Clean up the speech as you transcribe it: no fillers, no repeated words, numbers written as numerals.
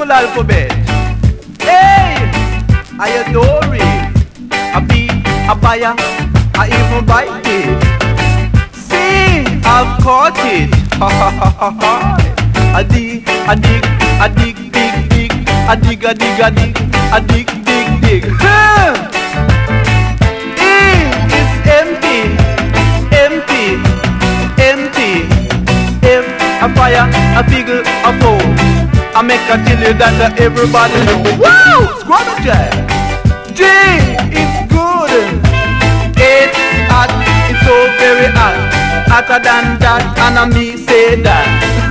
musical alphabet. Hey, I adore it. A B, a buyer, I even bite it. See, I've caught it. Ha ha ha ha ha. A dig, a dig, a dig, dig, dig. A dig, a dig, a dig, a dig, dig, dig. It's empty, empty, empty. F, a fire, a figure, a foe. I make a tell you that everybody know. Wow, squad of jazz. G, it's good. H, hot, it's so very hot. Hotter than that, and I me say that.